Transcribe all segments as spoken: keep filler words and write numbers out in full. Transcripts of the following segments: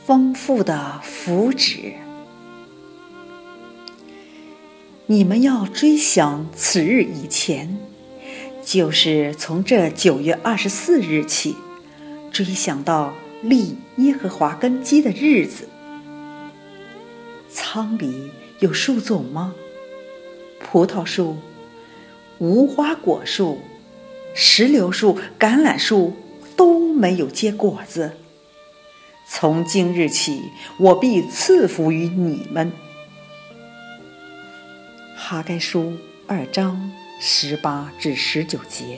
丰富的福祉。你们要追想此日以前，就是从这九月二十四日起，追想到立耶和华根基的日子。仓里有树种吗？葡萄树、无花果树、石榴树、橄榄树都没有结果子。从今日起，我必赐福于你们。哈该书二章十八至十九节。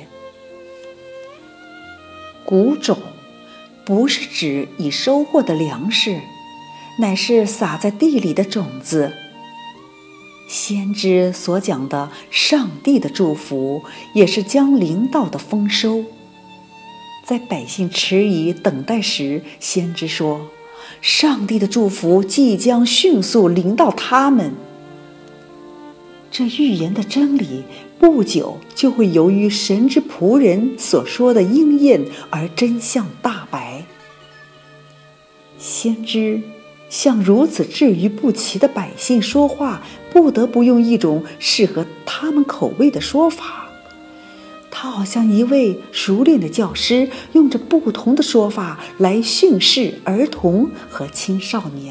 谷种不是指已收获的粮食，乃是撒在地里的种子。先知所讲的上帝的祝福，也是将临到的丰收。在百姓迟疑等待时，先知说，上帝的祝福即将迅速临到他们。这预言的真理不久就会由于神之仆人所说的应验而真相大白。先知向如此志于不齐的百姓说话，不得不用一种适合他们口味的说法。他好像一位熟练的教师，用着不同的说法来训示儿童和青少年。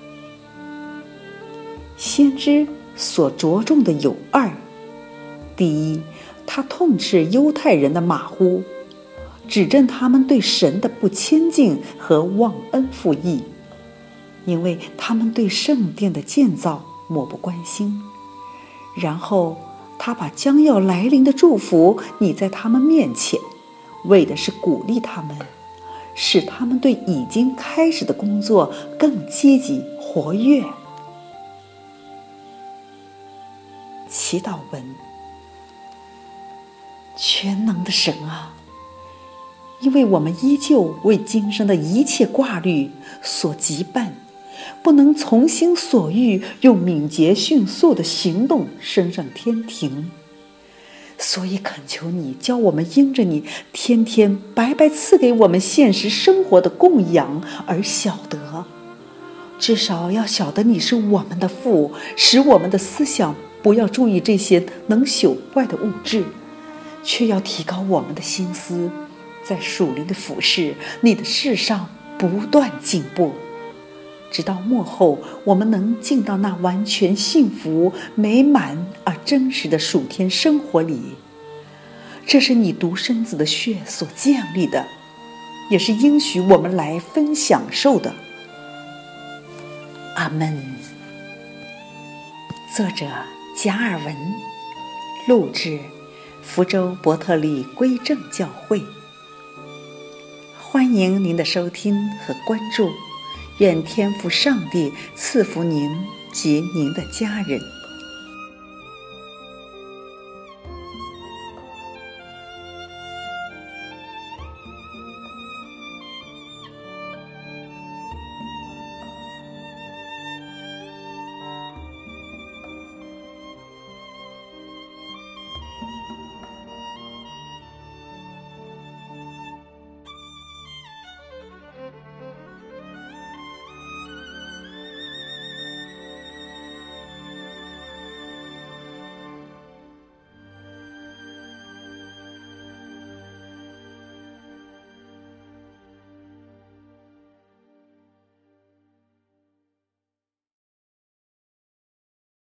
先知所着重的有二：第一，他痛斥犹太人的马虎，指证他们对神的不谦敬和忘恩负义，因为他们对圣殿的建造漠不关心。然后他把将要来临的祝福拟在他们面前，为的是鼓励他们，使他们对已经开始的工作更积极活跃。祈祷文：全能的神啊，因为我们依旧为今生的一切挂虑所羁绊，不能从心所欲，用敏捷迅速的行动升上天庭，所以恳求你教我们因着你天天白白赐给我们现实生活的供养而晓得，至少要晓得你是我们的父，使我们的思想不要注意这些能朽坏的物质，却要提高我们的心思，在属灵的俯视你的事上不断进步，直到末后我们能进到那完全幸福美满而真实的属天生活里。这是你独生子的血所建立的，也是应许我们来分享受的。阿们。作者加尔文，录制福州伯特利归正教会。欢迎您的收听和关注，愿天父上帝赐福您及您的家人。